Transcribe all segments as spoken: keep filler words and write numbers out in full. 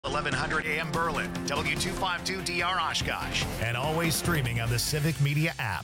eleven hundred A M Berlin, W two fifty-two D R Oshkosh, and always streaming on the Civic Media app.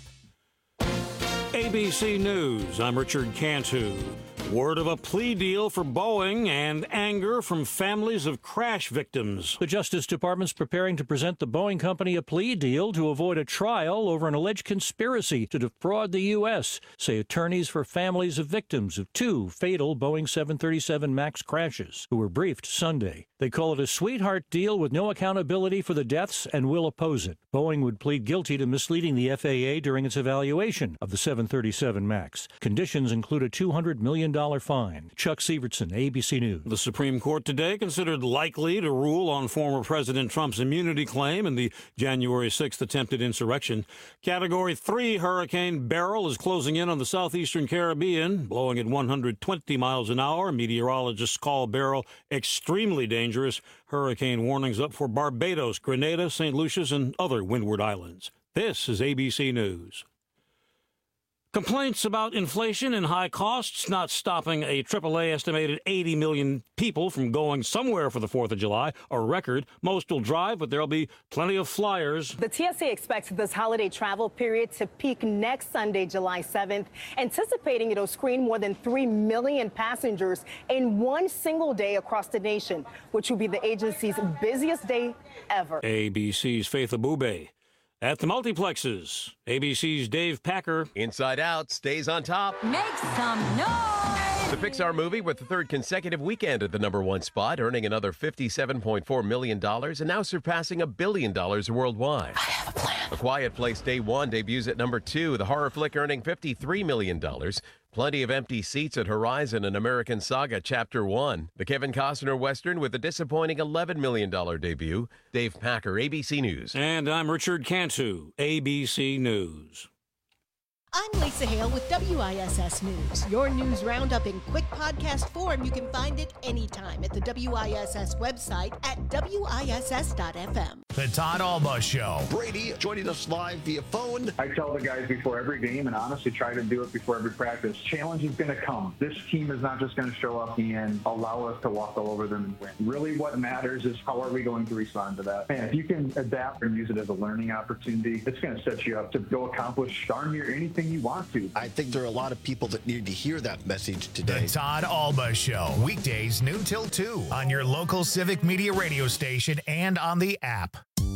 A B C News, I'm Richard Cantu. Word of a plea deal for Boeing and anger from families of crash victims. The Justice Department's preparing to present the Boeing company a plea deal to avoid a trial over an alleged conspiracy to defraud the U S, say attorneys for families of victims of two fatal Boeing seven thirty-seven MAX crashes, who were briefed Sunday. They call it a sweetheart deal with no accountability for the deaths and will oppose it. Boeing would plead guilty to misleading the F A A during its evaluation of the seven thirty-seven MAX. Conditions include a two hundred million dollars fine. Chuck Sievertson, A B C News. The Supreme Court today considered likely to rule on former President Trump's immunity claim in the January sixth attempted insurrection. Category three Hurricane Beryl is closing in on the southeastern Caribbean, blowing at one hundred twenty miles an hour. Meteorologists call Beryl extremely dangerous. Hurricane warnings up for Barbados, Grenada, Saint Lucia's, and other windward islands. This is A B C News. Complaints about inflation and high costs not stopping a triple A estimated eighty million people from going somewhere for the fourth of July, a record. Most will drive, but there'll be plenty of flyers. The T S A expects this holiday travel period to peak next Sunday, July seventh, anticipating it'll screen more than three million passengers in one single day across the nation, which will be the agency's busiest day ever. A B C's Faith Abube. At the multiplexes, A B C's Dave Packer. Inside Out stays on top. Make some noise! The Pixar movie with the third consecutive weekend at the number one spot, earning another fifty-seven point four million dollars and now surpassing a billion dollars worldwide. I have a plan. A Quiet Place Day One debuts at number two, the horror flick earning fifty-three million dollars. Plenty of empty seats at Horizon and American Saga Chapter one. The Kevin Costner Western with a disappointing eleven million dollars debut. Dave Packer, A B C News. And I'm Richard Cantu, A B C News. I'm Lisa Hale with W I S S News. Your news roundup in quick podcast form. You can find it anytime at the W I S S website at W I S S dot F M. The Todd Alba Show. Brady joining us live via phone. I tell the guys before every game, and honestly try to do it before every practice, challenge is going to come. This team is not just going to show up and allow us to walk all over them and win. Really what matters is how are we going to respond to that. And if you can adapt and use it as a learning opportunity, it's going to set you up to go accomplish darn near anything you want to. I think there are a lot of people that need to hear that message today. The Todd Alba Show. Weekdays noon till two on your local Civic Media radio station and on the app.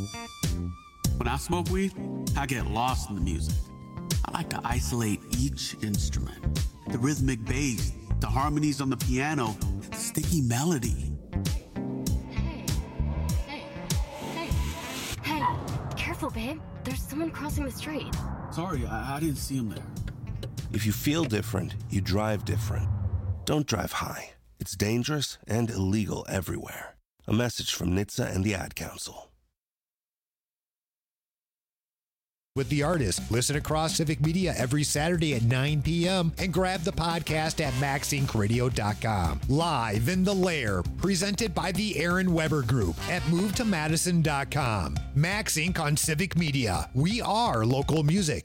When I smoke weed, I get lost in the music. I like to isolate each instrument. The rhythmic bass, the harmonies on the piano, the sticky melody. Hey, hey, hey, hey, careful, babe. There's someone crossing the street. Sorry, I, I didn't see him there. If you feel different, you drive different. Don't drive high. It's dangerous and illegal everywhere. A message from N H T S A and the Ad Council. With The Artist, listen across Civic Media every Saturday at nine p.m. and grab the podcast at max inc radio dot com. Live in the Lair, presented by the Aaron Weber Group at move to madison dot com. Max Incorporated on Civic Media. We are local music.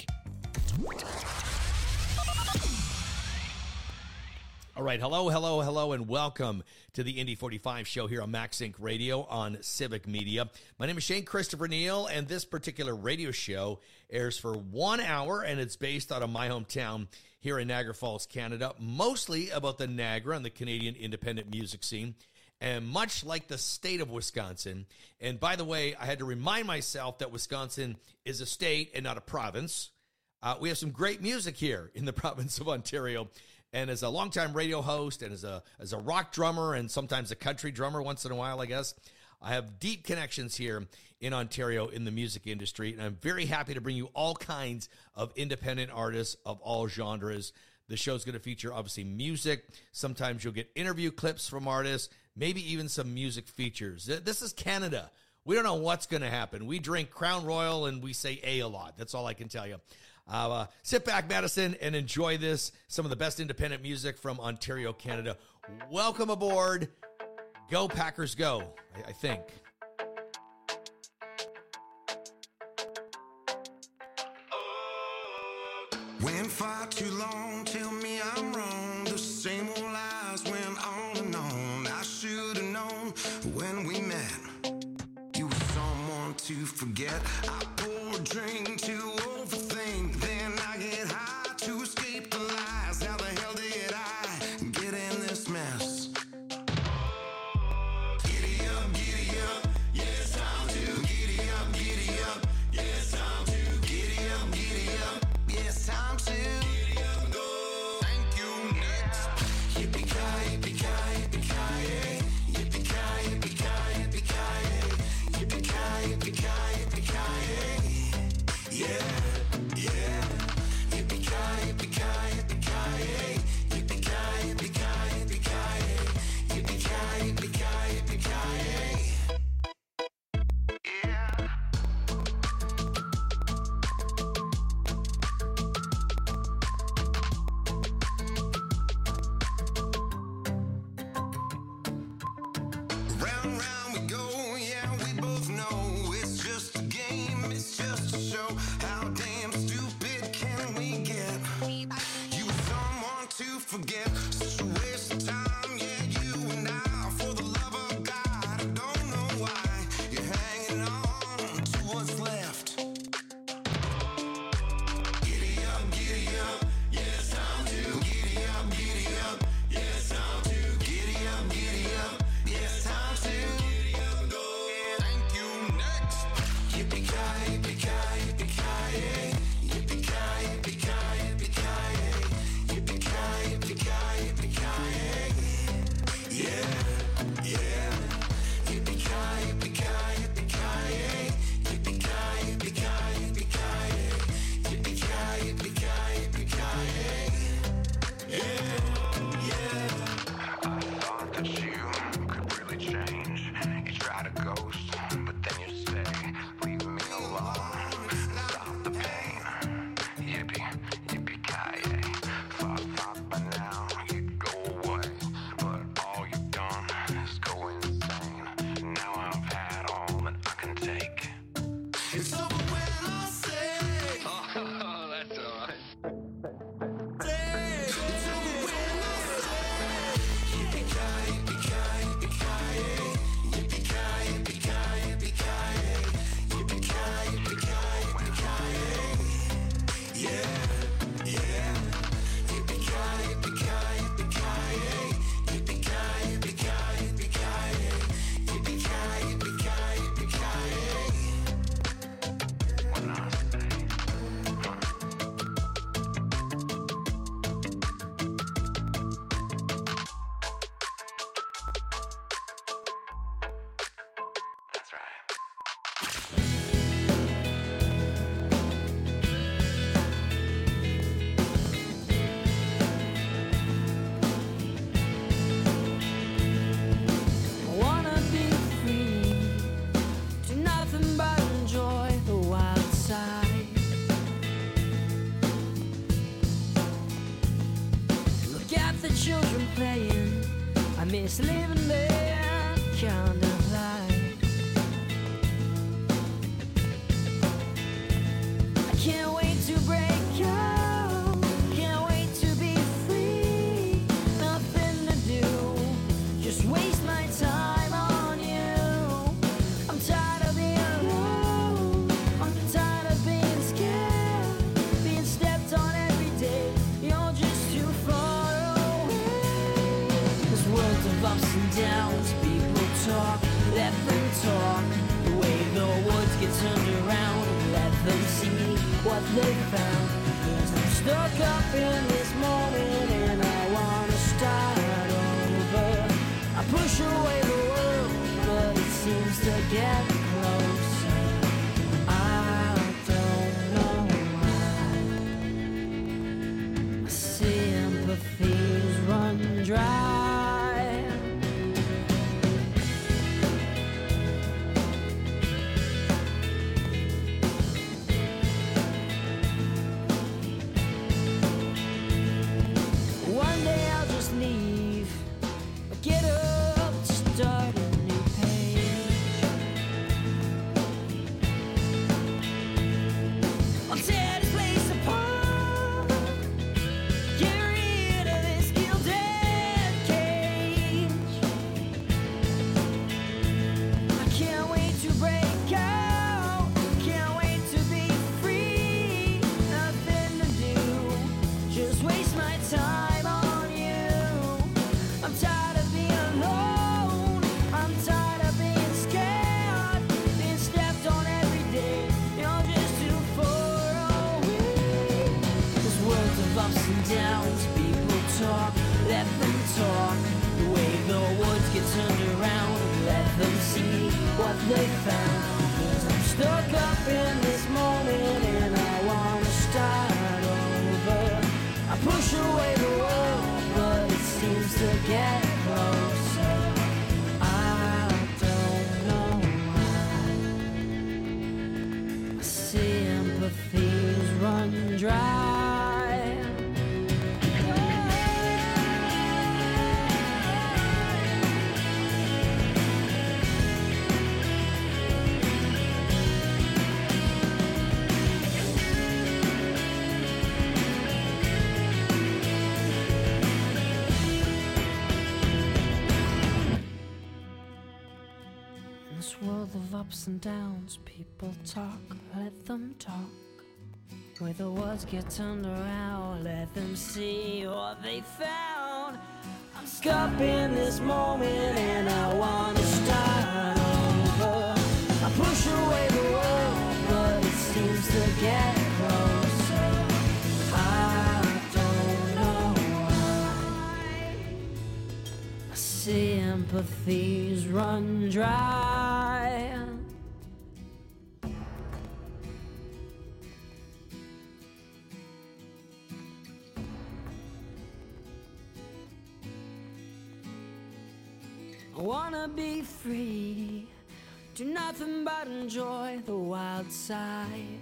All right, hello, hello, hello, and welcome to the Indy forty-five show here on Max Inc Radio on Civic Media. My name is Shane Christopher Neal, and this particular radio show airs for one hour, and it's based out of my hometown here in Niagara Falls, Canada, mostly about the Niagara and the Canadian independent music scene, and much like the state of Wisconsin. And by the way, I had to remind myself that Wisconsin is a state and not a province. Uh, we have some great music here in the province of Ontario. And as a longtime radio host and as a as a rock drummer and sometimes a country drummer once in a while, I guess, I have deep connections here in Ontario in the music industry. And I'm very happy to bring you all kinds of independent artists of all genres. The show's going to feature, obviously, music. Sometimes you'll get interview clips from artists, maybe even some music features. This is Canada. We don't know what's going to happen. We drink Crown Royal and we say A a lot. That's all I can tell you. Uh, uh, sit back, Madison, and enjoy this. Some of the best independent music from Ontario, Canada. Welcome aboard. Go Packers, go, I, I think. Went far too long, tell me I'm wrong. The same old lies went on and on. I should have known when we met. forget. I pour a drink to overthink, then I get high to escape the lies. How the hell did I get in this mess? Giddy up, giddy up, yes I'm too. Giddy up, giddy up, yes I'm too. Giddy up, giddy up, yes I'm too. Giddy up and go. Thank you, next. Yippee-ki-yay, yippee-ki-yay, yippee-ki-yay. Yippee-ki-yay, yippee-ki-yay, yippee-ki-yay. Yippee-ki-yay, yippee-ki-yay, yippee-ki-yay. Yeah, yeah. Yippee-ki-yay, yippee-ki-yay, yippee-ki-yay. Yippee-ki-yay, yippee-ki-yay, yippee-ki-yay. Yippee-ki-yay, yippee-ki-yay, yippee-ki-yay. Round, round we go, yeah, we both know it's just a game, it's just a show. How damn stupid can we get? You were someone to forget, such a waste of time, yeah, you and I. For the love of God, I don't know why you're hanging on to what's left. Giddy up, giddy up, yes I'm too. Giddy up, giddy up, yes I'm too. Giddy up, giddy up, yes I'm too. Giddy up and go. Thank you, next. Yippee-ki-yay, yippee-ki-yay, yippee-ki-yay. Yippee-ki-yay, yippee-ki-yay, yippee-ki-yay. Yippee-ki-yay, yippee-ki-yay, yippee-ki-yay. Yeah, yeah. Yippee-ki-yay, yippee-ki-yay, yippee-ki-yay. Yippee-ki-yay, yippee-ki-yay, yippee-ki-yay. Yippee-ki-yay, yippee-ki-yay, yippee-ki-yay. Yeah, yeah. I thought that you could really change. You try to ghost, but then you say, leave me alone, stop the pain. Yippee, yippee-ki-yay. Thought, thought by now you'd go away, but all you've done is go insane. Now I've had all that I can take. It's over when I say, Oh, that's all right. it's over when I say. Yippee-ki-yay, yippee-ki-yay, yippee-ki-yay. Yippee-ki-yay, yippee-ki-yay, yippee-ki-yay. Yippee-ki-yay, yippee-ki-yay, yippee-ki-yay. Yeah, yeah. Yippee-ki-yay, yippee-ki-yay, yippee-ki-yay. Yippee-ki-yay, yippee-ki-yay, yippee-ki-yay. Yippee-ki-yay, yippee-ki-yay, yippee-ki-yay. What I say, that's right. Wanna be free, do nothing but enjoy the wild side. Look at the children playing, I miss living their kind of life. I can't wait to break out, can't wait to be free. Nothing to do, just waste my time on you. I'm tired of being alone, I'm tired of being scared, being stepped on every day. You're just too far away. This world of ups and downs, people talk, let them talk. The way the woods get turned around, let them see what they found. 'Cause I'm stuck up in this moment and I wanna start over. I push away the world, but it seems to get closer. I don't know why. My sympathies run dry. One day I'll just leave, get up to start a new page. what they found. 'Cause I'm stuck up in this moment and I wanna start over. I push away the world, but it seems to get closer. I don't know why. Sympathies run dry. World of ups and downs, people talk, let them talk. Where the words get turned around, let them see what they found. I'm stuck in this moment and I wanna start over. I push away the world, but it seems to get closer. I don't know why. Sympathies run dry. I wanna be free, do nothing but enjoy the wild side.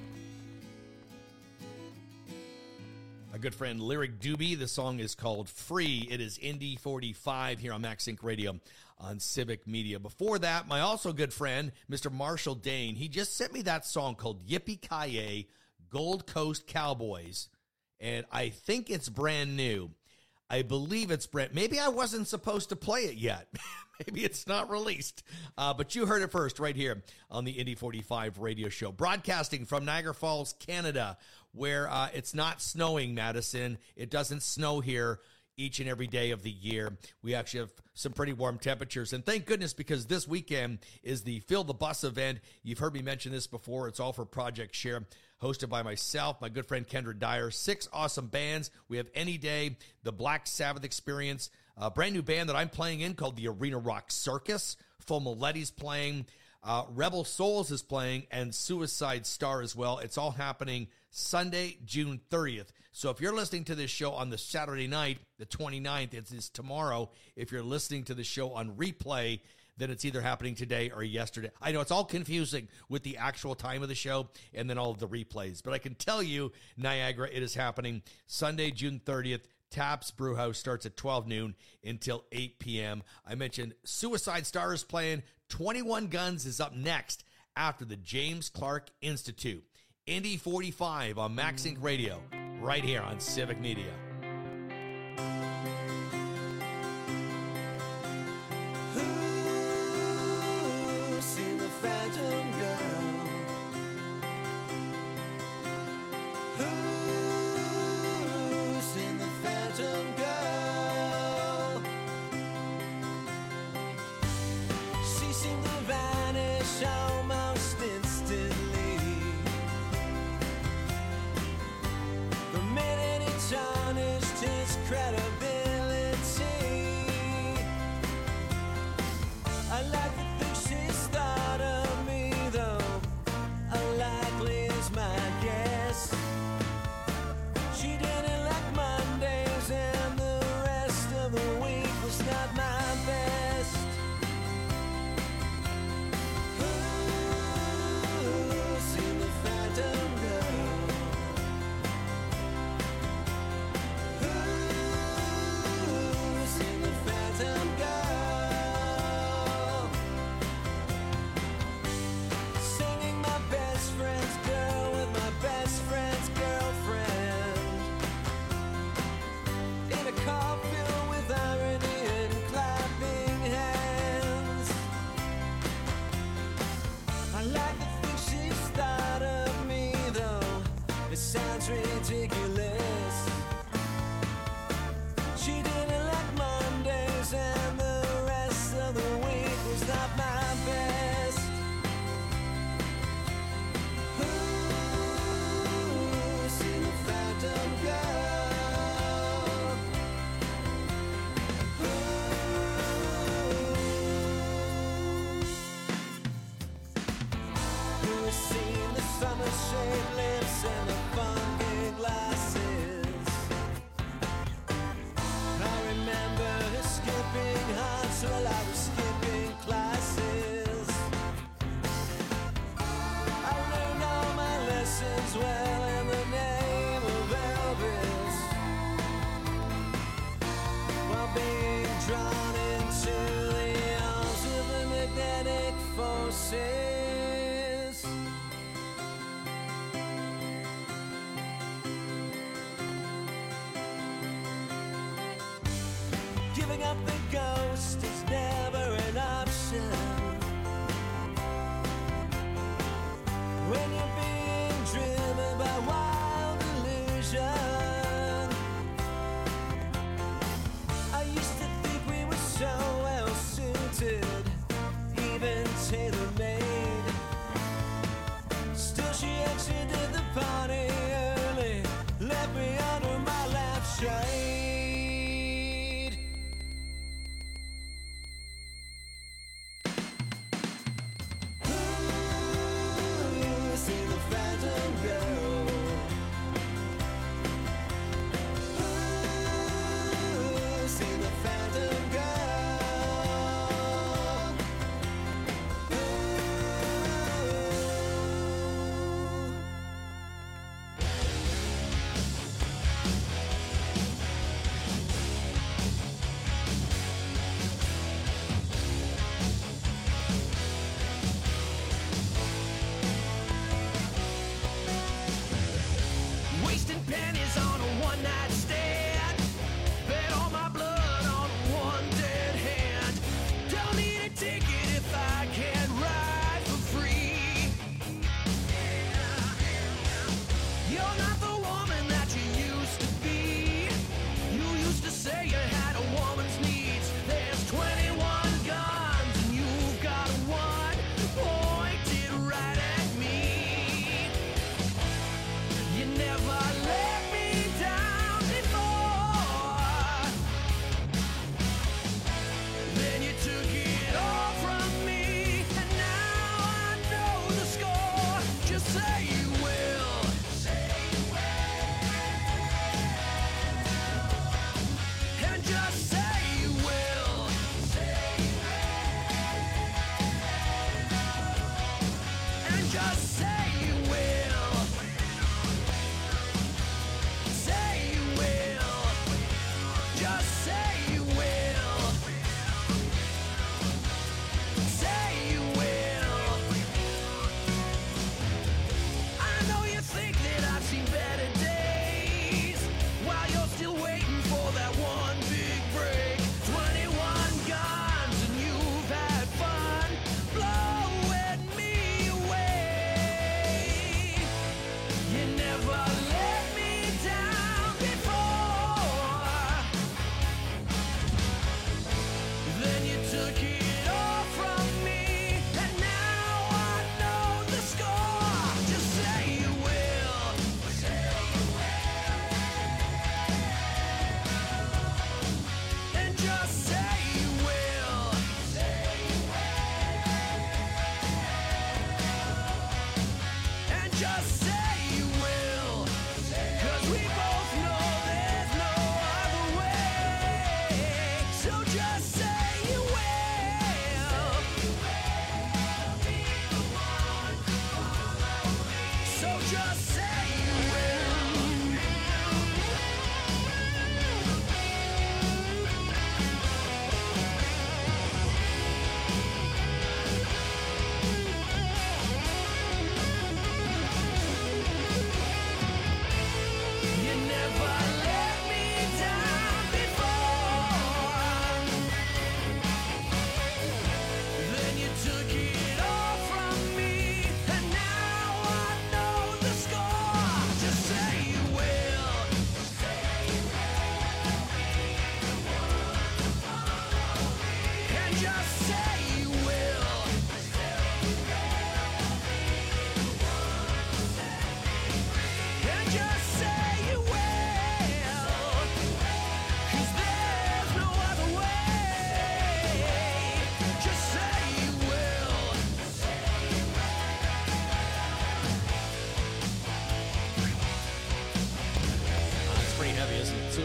My good friend Lyric Doobie. The song is called Free. It is Indy forty-five here on MaxSync Radio on Civic Media. Before that, my also good friend, Mister Marshall Dane, he just sent me that song called Yippee-Ki-Yay, Gold Coast Cowboys. And I think it's brand new. I believe it's brand. Maybe I wasn't supposed to play it yet. Maybe it's not released. Uh, but you heard it first right here on the Indy forty-five radio show. Broadcasting from Niagara Falls, Canada, where uh, it's not snowing, Madison. It doesn't snow here each and every day of the year. We actually have some pretty warm temperatures. And thank goodness, because this weekend is the Fill the Bus event. You've heard me mention this before. It's all for Project Share, hosted by myself, my good friend Kendra Dyer. Six awesome bands. We have Any Day, the Black Sabbath Experience, a brand new band that I'm playing in called the Arena Rock Circus. Full Miletti's playing. Uh, Rebel Souls is playing, and Suicide Star as well. It's all happening Sunday, June thirtieth. So if you're listening to this show on the Saturday night, the twenty-ninth, it is tomorrow. If you're listening to the show on replay, then it's either happening today or yesterday. I know it's all confusing with the actual time of the show and then all of the replays. But I can tell you, Niagara, it is happening Sunday, June thirtieth. Taps Brewhouse starts at twelve noon until eight p.m. I mentioned Suicide Star is playing. twenty-one Guns is up next after the James Clark Institute. Indy forty-five on MaxSync Radio, right here on Civic Media. Who's seen the Phantom Girl? Who's seen the Phantom Girl? She seemed to vanish almost instantly. The minute he tarnished his credibility. I like the things she's thought of me, though unlikely is my guess. She didn't like Mondays, and the rest of the week was not my best. Who's seen the Phantom Girl? Who's seen the Phantom Girl? Singing my best friend's girl with my best friend's girlfriend. In a car filled with irony and clapping hands. I like the things she's thought of me, though it sounds ridiculous. She didn't like Mondays, and the rest of the week was not my best. Who's seen the Phantom Girl? Who? seen the summer shade lips and the funky glasses. I remember her skipping hearts while I was skipping classes. I learned all my lessons well in the name of Elvis, while being drawn into the arms of the magnetic forces.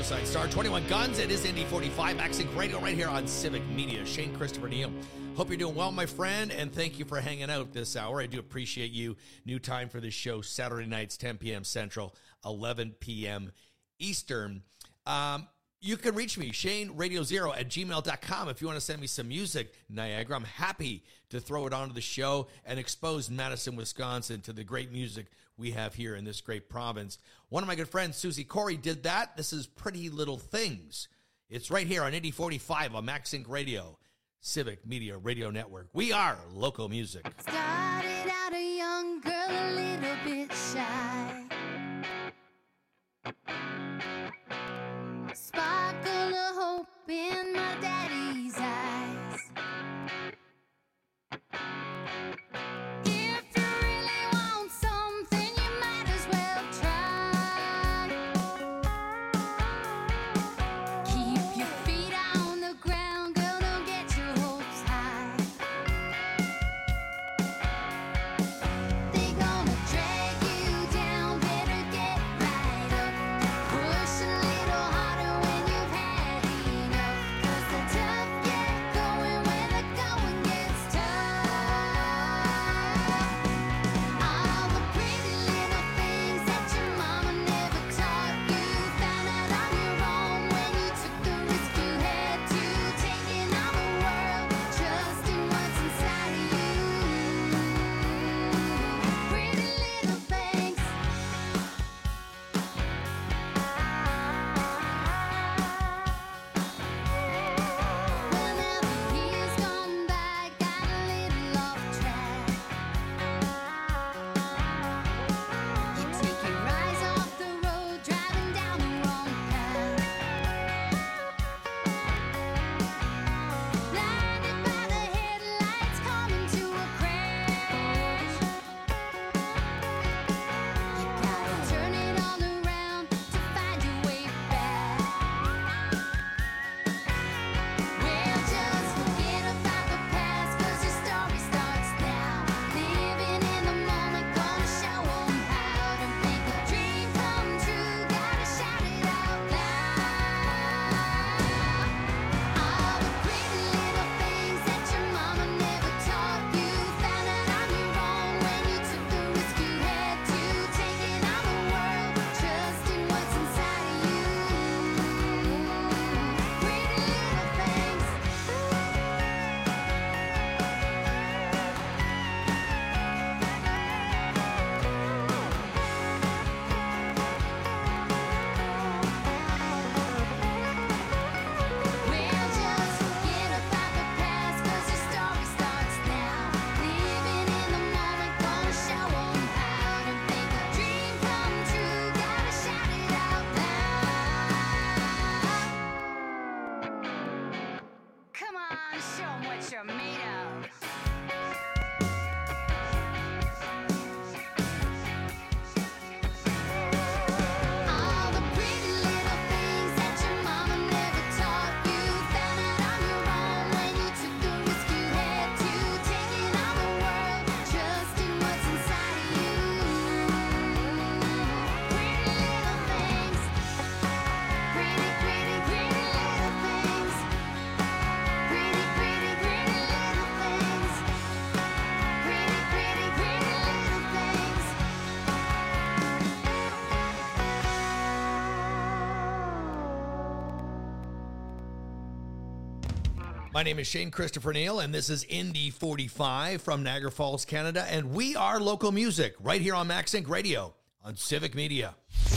Westside Star, twenty-one Guns. It is Indy forty-five, MaxSync Radio, right here on Civic Media. Shane Christopher Neal. Hope you're doing well, my friend, and thank you for hanging out this hour. I do appreciate you. New time for this show, Saturday nights, ten p.m. Central, eleven p.m. Eastern. Um, you can reach me, Shane Radio Zero at gmail dot com. If you want to send me some music, Niagara, I'm happy to throw it onto the show and expose Madison, Wisconsin to the great music we have here in this great province. One of my good friends, Susie Corey, did that. This is Pretty Little Things. It's right here on Indy forty-five on MaxSync Radio, Civic Media Radio Network. We are local music. Started out a young girl, a little bit shy. Sparkle of hope in my daddy's eyes. If you really want something, you might as well try. Keep your feet on the ground, girl, don't get your hopes high. They gonna drag you down, better get right up. Push a little harder when you've had enough. 'Cause the tough get going when the going gets tough. All the pretty little things that your mama never taught you, found out on your own when you took the risk you had to, taking on the world, trusting what's inside of you. Pretty little things. Well, now the years gone by, got a little off track. You take your eyes off the road, driving down the wrong path. Blinded by the headlights, coming to a crash. You gotta turn it all around to find your way back. Well, just forget about the past, 'cause your story starts now. Living in the moment, gonna show 'em how to make a dream come true. Gotta shout it out loud. All the pretty little things that your mama never taught you, found out on your own when you took the risk you had to, taking on the world, trusting what's inside of you. Pretty little things. Well, just forget about the past, 'cause your story starts now. Living in the moment, gonna show 'em how to make a dream come true. Gotta shout it out loud. Come on, show 'em what you're made of. All the pretty little things that your mama never taught you, found out on your own when you took the risk you had to, taking on the world, trusting what's inside of you. Pretty little things. Pretty, pretty, pretty little things. Pretty, pretty, pretty little things. Pretty, pretty, pretty little things. My name is Shane Christopher Neal, and this is Indy forty-five from Niagara Falls, Canada, and we are local music right here on MaxSync Radio on Civic Media.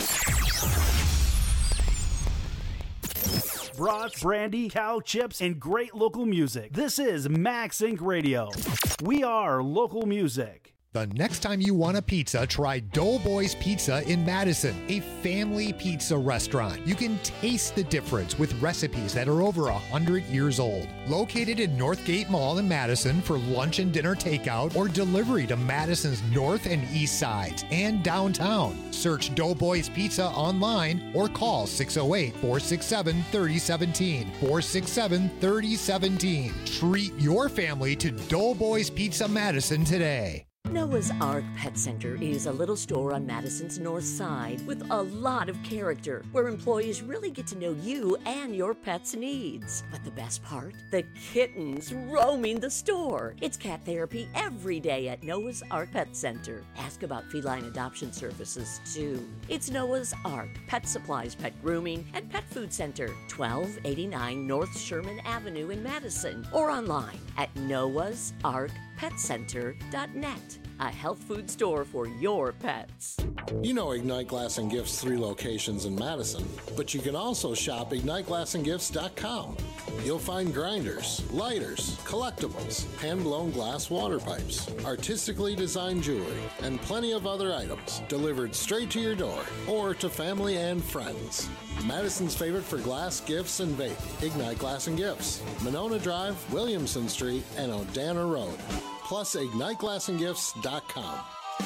Brats, brandy, cow chips, and great local music. This is MaxSync Radio. We are local music. The next time you want a pizza, try Doughboys Pizza in Madison, a family pizza restaurant. You can taste the difference with recipes that are over one hundred years old. Located in Northgate Mall in Madison for lunch and dinner takeout or delivery to Madison's north and east sides and downtown. Search Doughboys Pizza online or call six oh eight, four six seven, three oh one seven, four six seven, three oh one seven. Treat your family to Doughboys Pizza Madison today. Noah's Ark Pet Center is a little store on Madison's north side with a lot of character, where employees really get to know you and your pet's needs. But the best part? The kittens roaming the store. It's cat therapy every day at Noah's Ark Pet Center. Ask about feline adoption services, too. It's Noah's Ark Pet Supplies, Pet Grooming, and Pet Food Center, twelve eighty-nine North Sherman Avenue in Madison, or online at noahs ark pet center dot net. A health food store for your pets. You know Ignite Glass and Gifts' three locations in Madison, but you can also shop ignite glass and gifts dot com. You'll find grinders, lighters, collectibles, hand-blown glass water pipes, artistically designed jewelry, and plenty of other items delivered straight to your door or to family and friends. Madison's favorite for glass, gifts, and vape, Ignite Glass and Gifts, Monona Drive, Williamson Street, and Odana Road. Plus ignite glass and gifts dot com.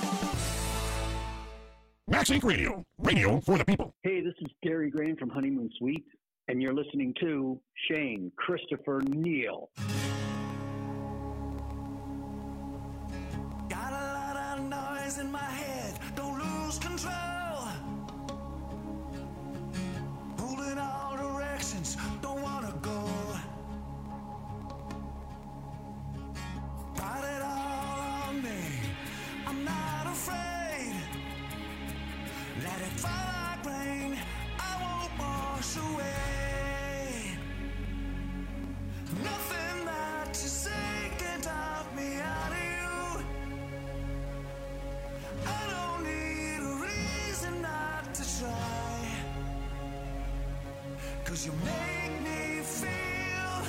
Max Inc Radio, radio for the people. Hey, this is Gary Graham from Honeymoon Suites, and you're listening to Shane Christopher Neal. Got a lot of noise in my head, don't lose control. Pulling all directions, don't wanna go. Got it all on me, I'm not afraid. Let it fall like rain, I won't wash away. Nothing that you say can talk me out of you. I don't need a reason not to try. Cause you make me feel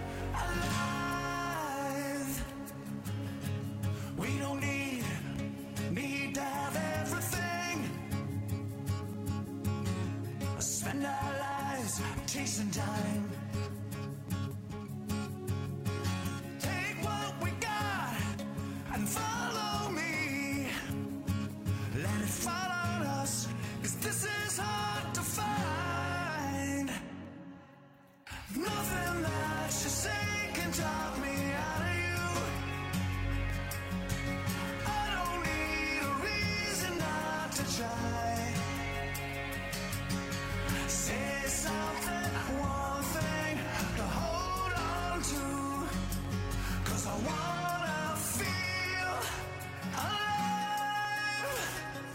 alive. We don't need, need to have everything. Spend our lives chasing time. Take what we got and follow me. Let it fall on us, cause this is hard to find. Nothing that you say can talk me out of you. I don't need a reason not to try. Say something, one thing to hold on to. Cause I wanna feel alive.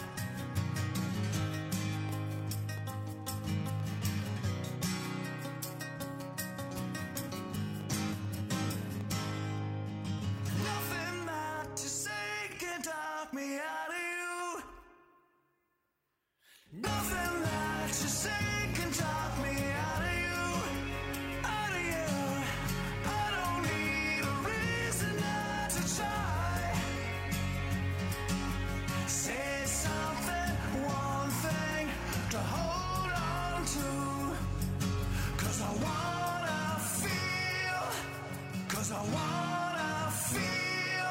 Nothing that you say can talk me out of you. Nothing that you say can talk me out of you. Out of you. I don't need a reason not to try. Say something, one thing to hold on to. Cause I wanna feel, cause I wanna feel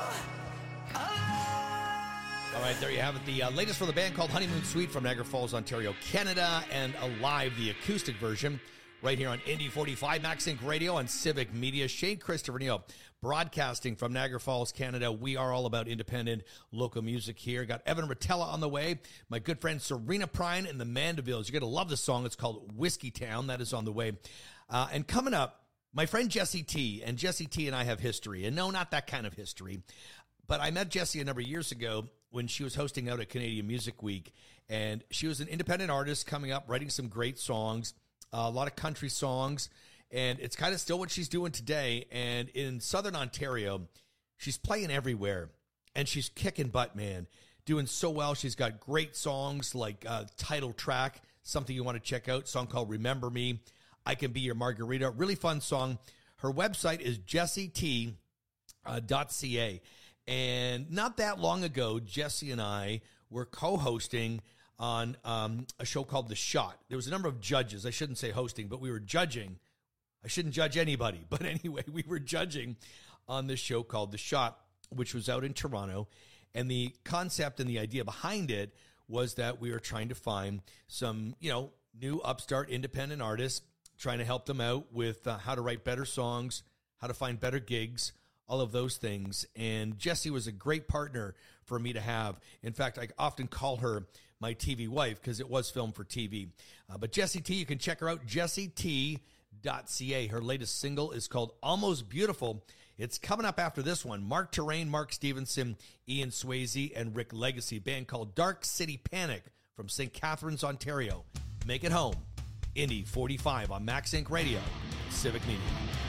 alive. All right, there you have it. The uh, latest from the band called Honeymoon Suite from Niagara Falls, Ontario, Canada, and Alive, the acoustic version, right here on Indy forty-five, Max Inc Radio on Civic Media. Shane Christopher Neal, broadcasting from Niagara Falls, Canada. We are all about independent local music here. Got Evan Rotella on the way. My good friend Serena Prine and the Mandevilles. You're going to love the song. It's called Whiskey Town. That is on the way. Uh, and coming up, my friend Jesse T. And Jesse T. and I have history. And no, not that kind of history. But I met Jessie a number of years ago when she was hosting out at Canadian Music Week. And she was an independent artist coming up, writing some great songs, uh, a lot of country songs. And it's kind of still what she's doing today. And in Southern Ontario, she's playing everywhere. And she's kicking butt, man. Doing so well. She's got great songs like uh, Title Track, something you want to check out, song called Remember Me, I Can Be Your Margarita. Really fun song. Her website is jessie t dot c a. And not that long ago, Jessie and I were co-hosting on um, a show called The Shot. There was a number of judges. I shouldn't say hosting, but we were judging. I shouldn't judge anybody. But anyway, we were judging on this show called The Shot, which was out in Toronto. And the concept and the idea behind it was that we were trying to find some, you know, new upstart independent artists, trying to help them out with uh, how to write better songs, how to find better gigs, all of those things. And Jessie was a great partner for me to have. In fact, I often call her my T V wife because it was filmed for T V. Uh, but Jessie T, you can check her out, jessie t dot c a. Her latest single is called Almost Beautiful. It's coming up after this one. Mark Terrain, Mark Stevenson, Ian Swayze, and Rick Legacy, band called Dark City Panic from Saint Catharines, Ontario. Make it home. Indy forty-five on Max Inc Radio, Civic Media.